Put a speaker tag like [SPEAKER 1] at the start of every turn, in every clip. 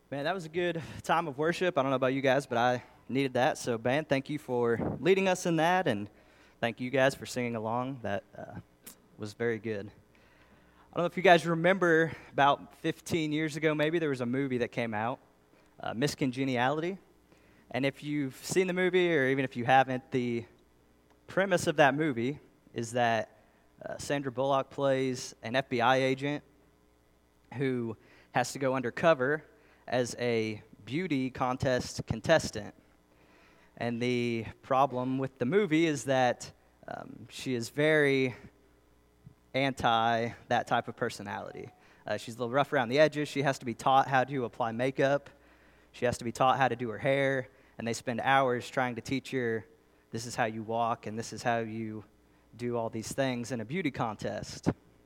[SPEAKER 1] Man, that was a good time of worship. I don't know about you guys, but I needed that. So, band, thank you for leading us in that, and thank you guys for singing along. That was very good. I don't know if you guys remember about 15 years ago, maybe there was a movie that came out, Miss Congeniality. And if you've seen the movie, or even if you haven't, the premise of that movie is that Sandra Bullock plays an FBI agent who has to go undercover as a beauty contest contestant. And the problem with the movie is that she is very anti that type of personality. She's a little rough around the edges. She has to be taught how to apply makeup. She has to be taught how to do her hair. And they spend hours trying to teach her, this is how you walk and this is how you do all these things in a beauty contest.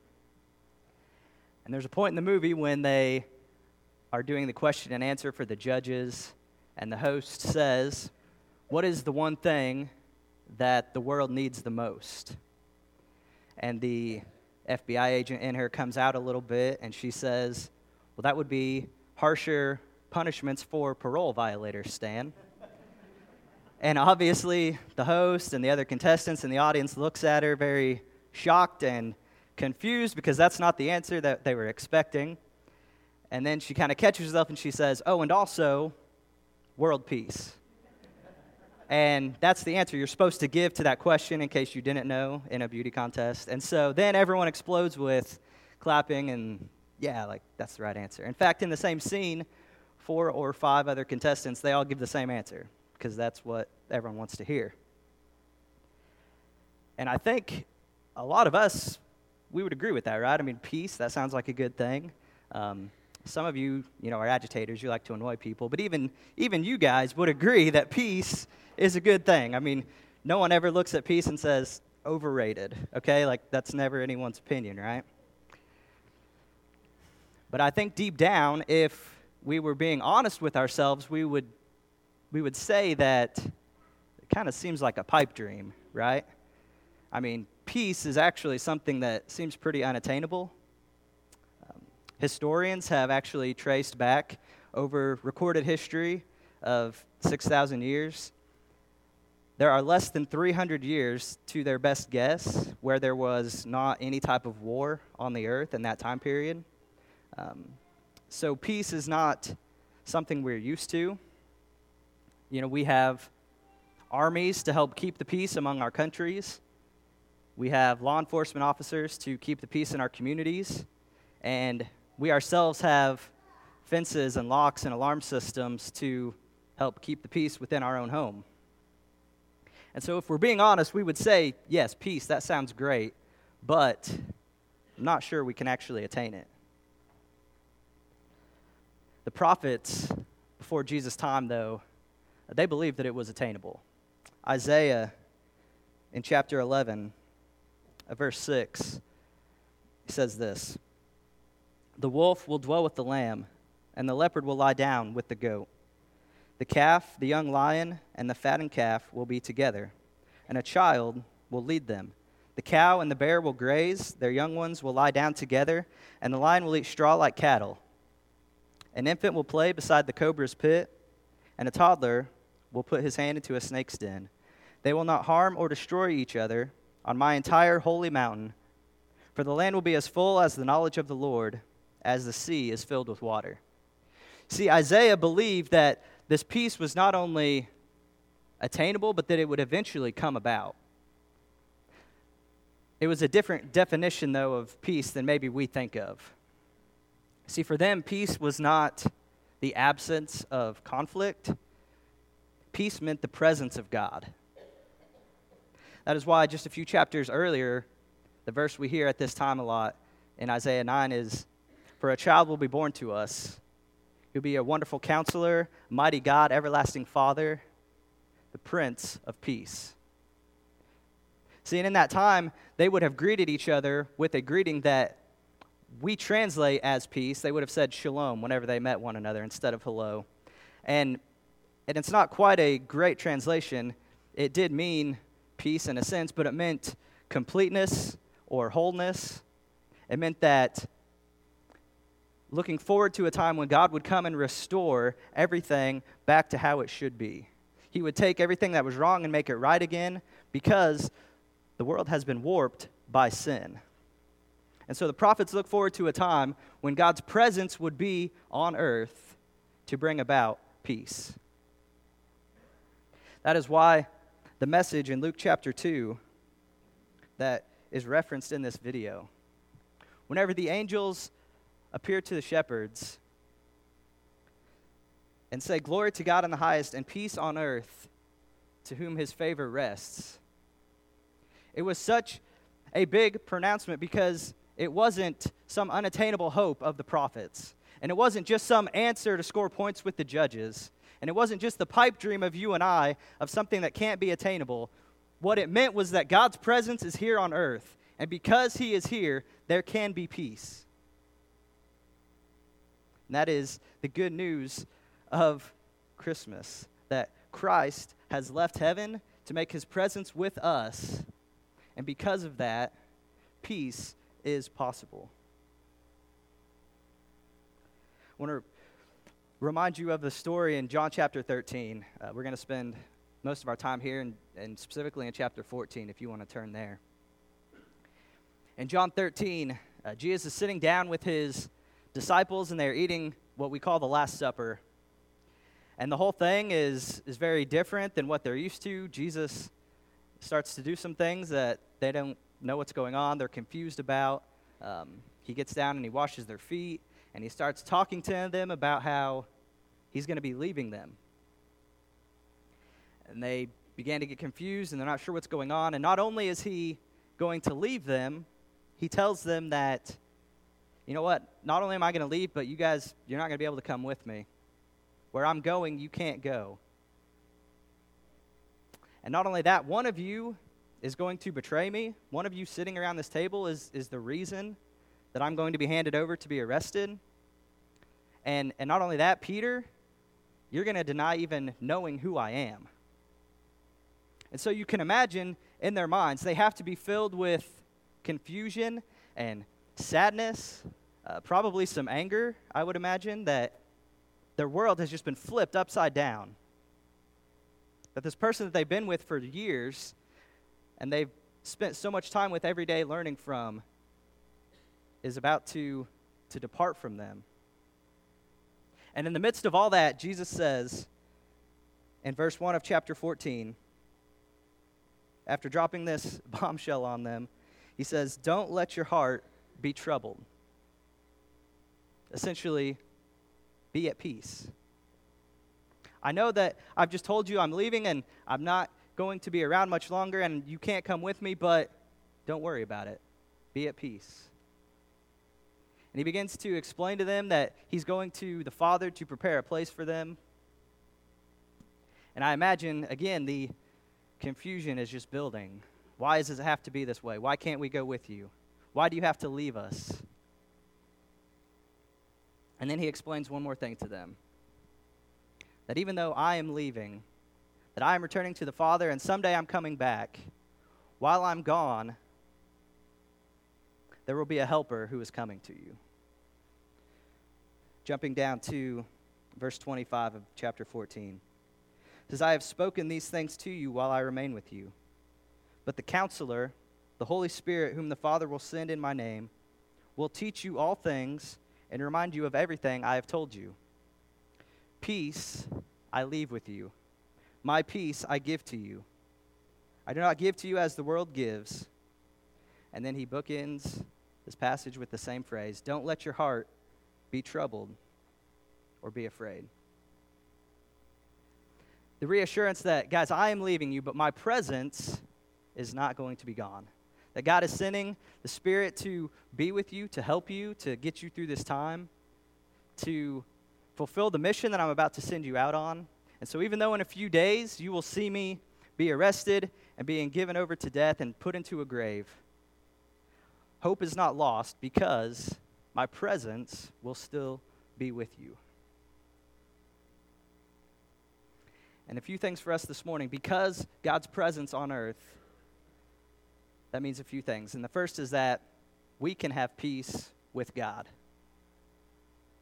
[SPEAKER 1] And there's a point in the movie when they are doing the question and answer for the judges, and the host says, what is the one thing that the world needs the most? And the FBI agent in her comes out a little bit, and she says, well, that would be harsher punishments for parole violators, Stan. And obviously, the host and the other contestants and the audience looks at her very shocked and confused because that's not the answer that they were expecting. And then she kind of catches herself and she says, oh, and also, world peace. And that's the answer you're supposed to give to that question in case you didn't know in a beauty contest. And so then everyone explodes with clapping and, yeah, like, that's the right answer. In fact, in the same scene, 4 or 5 other contestants, they all give the same answer because that's what everyone wants to hear. And I think a lot of us, we would agree with that, right? I mean, peace, that sounds like a good thing. Some of you, are agitators. You like to annoy people. But even you guys would agree that peace is a good thing. I mean, no one ever looks at peace and says, overrated, okay? Like, that's never anyone's opinion, right? But I think deep down, if we were being honest with ourselves, we would say that it kind of seems like a pipe dream, right? I mean, peace is actually something that seems pretty unattainable. Historians have actually traced back over recorded history of 6,000 years. There are less than 300 years, to their best guess, where there was not any type of war on the earth in that time period. So peace is not something we're used to. We have armies to help keep the peace among our countries. We have law enforcement officers to keep the peace in our communities. And we ourselves have fences and locks and alarm systems to help keep the peace within our own home. And so if we're being honest, we would say, yes, peace, that sounds great, but I'm not sure we can actually attain it. The prophets before Jesus' time, though, they believed that it was attainable. Isaiah, in chapter 11, verse 6, he says this, the wolf will dwell with the lamb, and the leopard will lie down with the goat. The calf, the young lion, and the fattened calf will be together, and a child will lead them. The cow and the bear will graze, their young ones will lie down together, and the lion will eat straw like cattle. An infant will play beside the cobra's pit, and a toddler will put his hand into a snake's den. They will not harm or destroy each other on my entire holy mountain, for the land will be as full as the knowledge of the Lord, as the sea is filled with water. See, Isaiah believed that this peace was not only attainable, but that it would eventually come about. It was a different definition, though, of peace than maybe we think of. See, for them, peace was not the absence of conflict. Peace meant the presence of God. That is why just a few chapters earlier, the verse we hear at this time a lot in Isaiah 9 is, for a child will be born to us. He'll be a wonderful counselor, mighty God, everlasting Father, the Prince of Peace. See, and in that time, they would have greeted each other with a greeting that we translate as peace. They would have said shalom whenever they met one another instead of hello. And it's not quite a great translation. It did mean peace in a sense, but it meant completeness or wholeness. It meant that looking forward to a time when God would come and restore everything back to how it should be. He would take everything that was wrong and make it right again because the world has been warped by sin. And so the prophets look forward to a time when God's presence would be on earth to bring about peace. That is why the message in Luke chapter 2 that is referenced in this video, whenever the angels appear to the shepherds and say, "Glory to God in the highest and peace on earth to whom his favor rests," it was such a big pronouncement because it wasn't some unattainable hope of the prophets. And it wasn't just some answer to score points with the judges. And it wasn't just the pipe dream of you and I of something that can't be attainable. What it meant was that God's presence is here on earth. And because he is here, there can be peace. And that is the good news of Christmas, that Christ has left heaven to make his presence with us. And because of that, peace is possible. I want to remind you of the story in John chapter 13. We're going to spend most of our time here, and specifically in chapter 14, if you want to turn there. In John 13, Jesus is sitting down with his disciples, and they're eating what we call the Last Supper. And the whole thing is very different than what they're used to. Jesus starts to do some things that they don't know what's going on, they're confused about. He gets down and he washes their feet, and he starts talking to them about how he's going to be leaving them. And they began to get confused, and they're not sure what's going on. And not only is he going to leave them, he tells them that, you know what, not only am I going to leave, but you guys, you're not going to be able to come with me. Where I'm going, you can't go. And not only that, one of you is going to betray me. One of you sitting around this table is the reason that I'm going to be handed over to be arrested. And not only that, Peter, you're going to deny even knowing who I am. And so you can imagine in their minds, they have to be filled with confusion and sadness, probably some anger, I would imagine, that their world has just been flipped upside down. That this person that they've been with for years and they've spent so much time with every day learning from is about to depart from them. And in the midst of all that, Jesus says in verse 1 of chapter 14, after dropping this bombshell on them, he says, "Don't let your heart be troubled." Essentially, be at peace. I know that I've just told you I'm leaving and I'm not going to be around much longer and you can't come with me, but don't worry about it. Be at peace. And he begins to explain to them that he's going to the Father to prepare a place for them. And I imagine, again, the confusion is just building. Why does it have to be this way? Why can't we go with you? Why do you have to leave us? And then he explains one more thing to them. That even though I am leaving, that I am returning to the Father, and someday I'm coming back, while I'm gone, there will be a helper who is coming to you. Jumping down to verse 25 of chapter 14. It says, "I have spoken these things to you while I remain with you. But the Counselor, the Holy Spirit, whom the Father will send in my name, will teach you all things and remind you of everything I have told you. Peace I leave with you. My peace I give to you. I do not give to you as the world gives." And then he bookends this passage with the same phrase, "Don't let your heart be troubled or be afraid." The reassurance that, guys, I am leaving you, but my presence is not going to be gone. That God is sending the Spirit to be with you, to help you, to get you through this time, to fulfill the mission that I'm about to send you out on. And so even though in a few days you will see me be arrested and being given over to death and put into a grave, hope is not lost because my presence will still be with you. And a few things for us this morning. Because God's presence on earth, that means a few things. And the first is that we can have peace with God.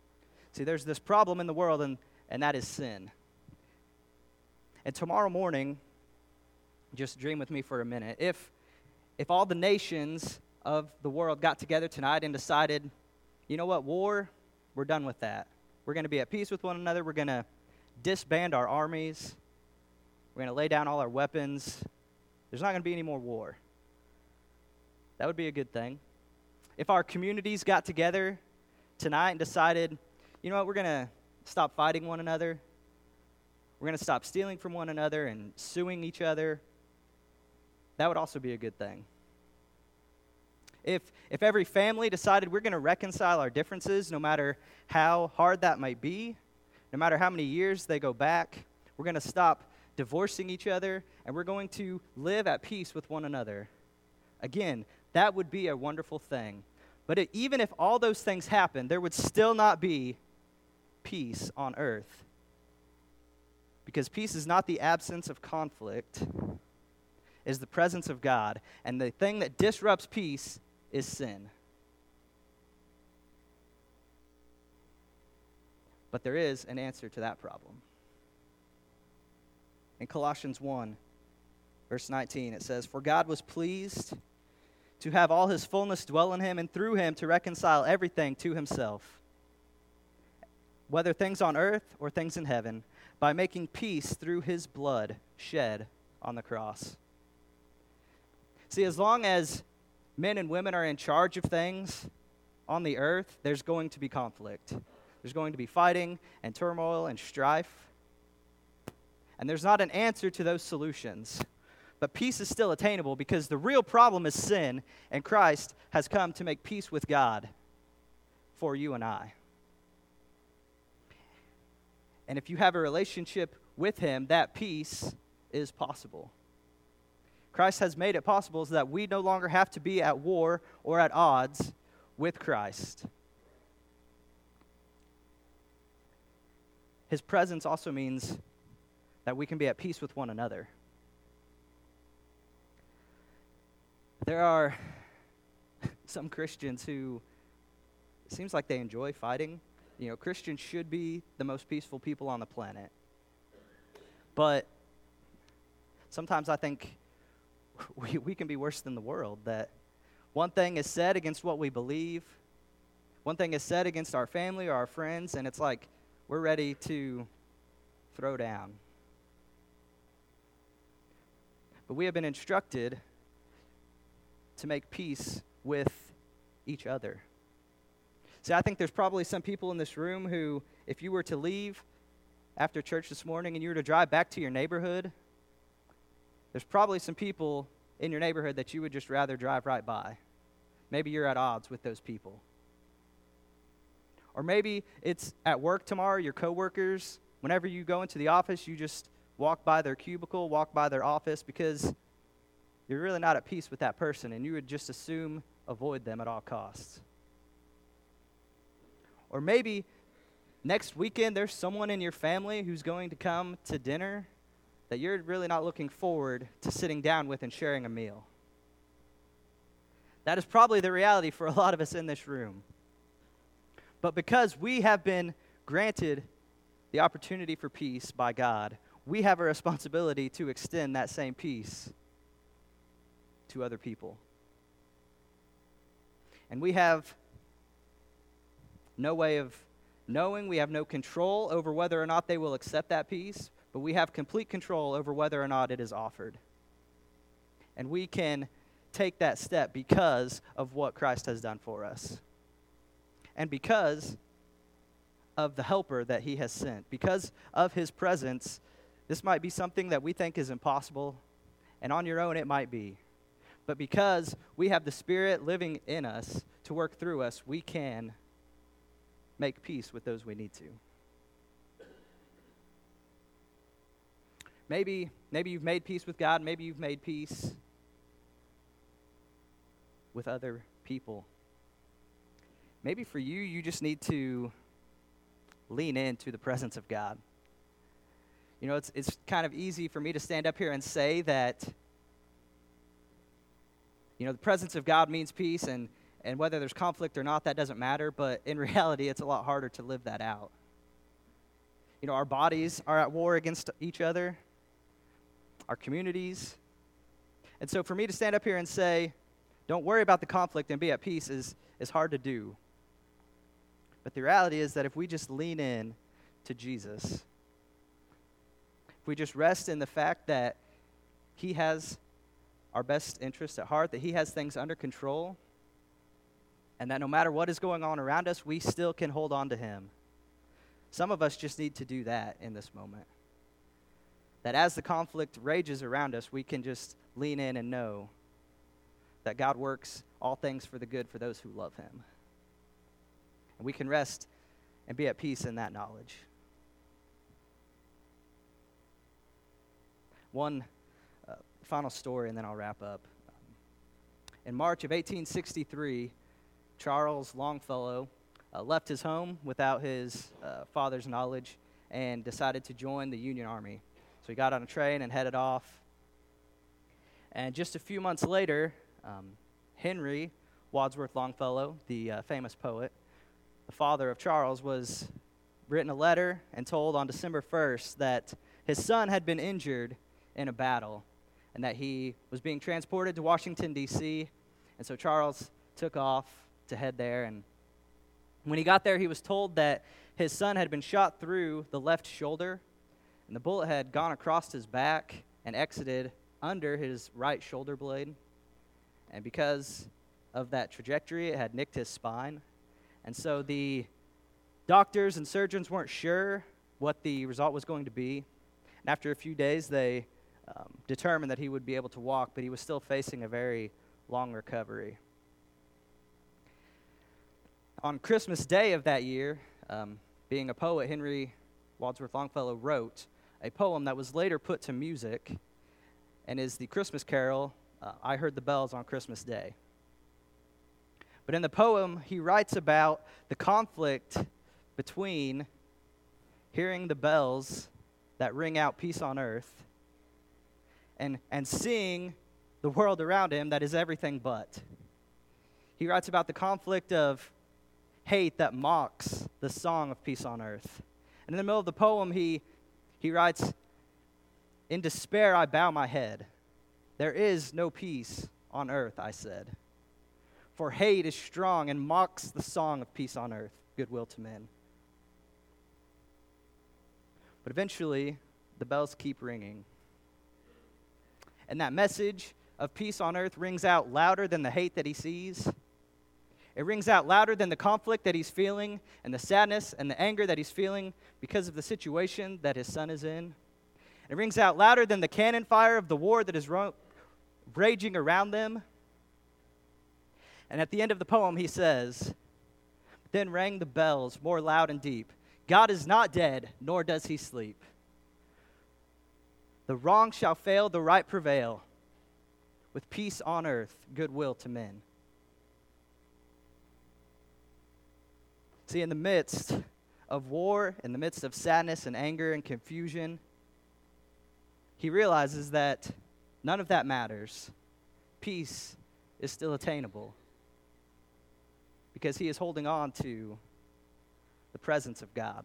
[SPEAKER 1] See, there's this problem in the world, and that is sin. And tomorrow morning, just dream with me for a minute. If all the nations of the world got together tonight and decided, you know what, war, we're done with that. We're going to be at peace with one another. We're going to disband our armies. We're going to lay down all our weapons. There's not going to be any more war. That would be a good thing. If our communities got together tonight and decided, you know what, we're going to stop fighting one another. We're going to stop stealing from one another and suing each other. That would also be a good thing. If every family decided we're going to reconcile our differences, no matter how hard that might be, no matter how many years they go back, we're going to stop divorcing each other, and we're going to live at peace with one another. Again, that would be a wonderful thing. But even if all those things happened, there would still not be peace on earth. Because peace is not the absence of conflict, it is the presence of God. And the thing that disrupts peace is sin. But there is an answer to that problem. In Colossians 1, verse 19, it says, "For God was pleased to have all his fullness dwell in him, and through him to reconcile everything to himself, whether things on earth or things in heaven, by making peace through his blood shed on the cross." See, as long as men and women are in charge of things on the earth, there's going to be conflict. There's going to be fighting and turmoil and strife. And there's not an answer to those solutions. But peace is still attainable because the real problem is sin, and Christ has come to make peace with God for you and I. And if you have a relationship with him, that peace is possible. Christ has made it possible so that we no longer have to be at war or at odds with Christ. His presence also means that we can be at peace with one another. There are some Christians who, it seems like they enjoy fighting. You know, Christians should be the most peaceful people on the planet. But sometimes I think we can be worse than the world, that one thing is said against what we believe, one thing is said against our family or our friends, and it's like we're ready to throw down. But we have been instructed to make peace with each other. See, I think there's probably some people in this room who, if you were to leave after church this morning and you were to drive back to your neighborhood, there's probably some people in your neighborhood that you would just rather drive right by. Maybe you're at odds with those people. Or maybe it's at work tomorrow, your coworkers, whenever you go into the office, you just walk by their cubicle, walk by their office, because you're really not at peace with that person, and you would just assume avoid them at all costs. Or maybe next weekend there's someone in your family who's going to come to dinner that you're really not looking forward to sitting down with and sharing a meal. That is probably the reality for a lot of us in this room. But because we have been granted the opportunity for peace by God, we have a responsibility to extend that same peace to other people. And we have no way of knowing, we have no control over whether or not they will accept that peace, but we have complete control over whether or not it is offered. And we can take that step because of what Christ has done for us. And because of the helper that he has sent, because of his presence, this might be something that we think is impossible, and on your own it might be. But because we have the Spirit living in us to work through us, we can make peace with those we need to. Maybe you've made peace with God. Maybe you've made peace with other people. Maybe for you, you just need to lean into the presence of God. You know, it's kind of easy for me to stand up here and say that, you know, the presence of God means peace, and And whether there's conflict or not, that doesn't matter, but in reality, it's a lot harder to live that out. You know, our bodies are at war against each other, our communities. And so for me to stand up here and say, don't worry about the conflict and be at peace is hard to do. But the reality is that if we just lean in to Jesus, if we just rest in the fact that he has our best interest at heart, that he has things under control, and that no matter what is going on around us, we still can hold on to him. Some of us just need to do that in this moment. That as the conflict rages around us, we can just lean in and know that God works all things for the good for those who love him. And we can rest and be at peace in that knowledge. One final story, and then I'll wrap up. In March of 1863, Charles Longfellow left his home without his father's knowledge and decided to join the Union Army. So he got on a train and headed off. And just a few months later, Henry Wadsworth Longfellow, the famous poet, the father of Charles, was written a letter and told on December 1st that his son had been injured in a battle and that he was being transported to Washington, D.C., and so Charles took off to head there. And when he got there, he was told that his son had been shot through the left shoulder, and the bullet had gone across his back and exited under his right shoulder blade. And because of that trajectory, it had nicked his spine. And so the doctors and surgeons weren't sure what the result was going to be. And after a few days, they determined that he would be able to walk, but he was still facing a very long recovery. On Christmas Day of that year, being a poet, Henry Wadsworth Longfellow wrote a poem that was later put to music and is the Christmas carol, I Heard the Bells on Christmas Day. But in the poem, he writes about the conflict between hearing the bells that ring out peace on earth and seeing the world around him that is everything but. He writes about the conflict of hate that mocks the song of peace on earth. And in the middle of the poem, he writes, "In despair I bow my head. There is no peace on earth, I said. For hate is strong and mocks the song of peace on earth, goodwill to men." But eventually, the bells keep ringing. And that message of peace on earth rings out louder than the hate that he sees. It rings out louder than the conflict that he's feeling and the sadness and the anger that he's feeling because of the situation that his son is in. It rings out louder than the cannon fire of the war that is raging around them. And at the end of the poem, he says, "Then rang the bells more loud and deep. God is not dead, nor does he sleep. The wrong shall fail, the right prevail. With peace on earth, goodwill to men." See, in the midst of war, in the midst of sadness and anger and confusion, he realizes that none of that matters. Peace is still attainable because he is holding on to the presence of God.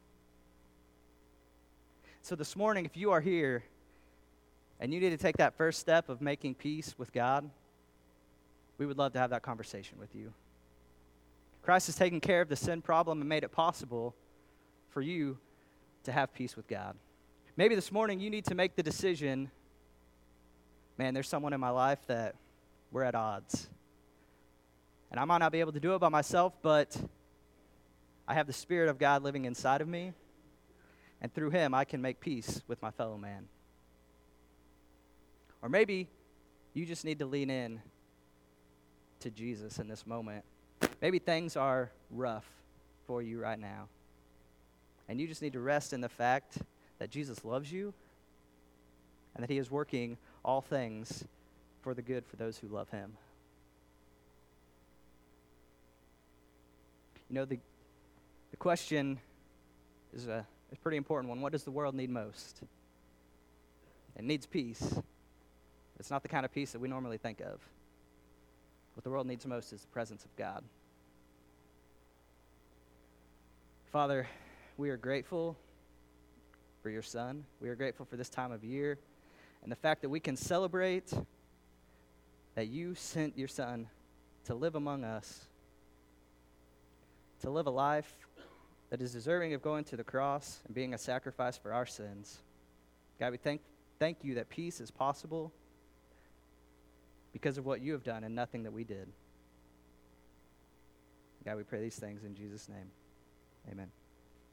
[SPEAKER 1] So this morning, if you are here and you need to take that first step of making peace with God, we would love to have that conversation with you. Christ has taken care of the sin problem and made it possible for you to have peace with God. Maybe this morning you need to make the decision, man, there's someone in my life that we're at odds. And I might not be able to do it by myself, but I have the Spirit of God living inside of me, and through him I can make peace with my fellow man. Or maybe you just need to lean in to Jesus in this moment. Maybe things are rough for you right now, and you just need to rest in the fact that Jesus loves you and that he is working all things for the good for those who love him. You know, the question is a pretty important one. What does the world need most? It needs peace. It's not the kind of peace that we normally think of. What the world needs most is the presence of God. Father, we are grateful for your Son. We are grateful for this time of year and the fact that we can celebrate that you sent your Son to live among us, to live a life that is deserving of going to the cross and being a sacrifice for our sins. God, we thank you that peace is possible because of what you have done and nothing that we did. God, we pray these things in Jesus' name. Amen.